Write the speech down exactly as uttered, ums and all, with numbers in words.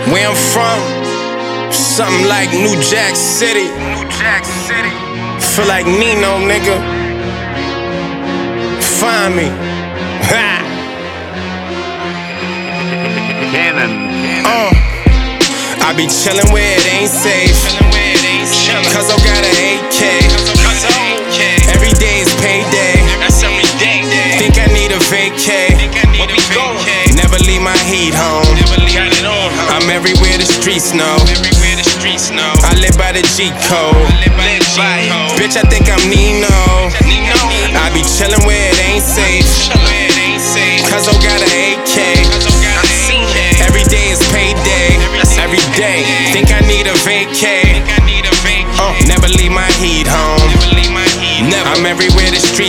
Where I'm from, something like New Jack City. New Jack City. Feel like Nino, nigga. Find me. Ha. Cannon. Uh, I be chillin' where it ain't safe. Cause I got an A K. Every day is payday. Think I need a vacay. Never leave my heat home. I'm everywhere the streets know. I live by the G code. Bitch, I think I'm Nino.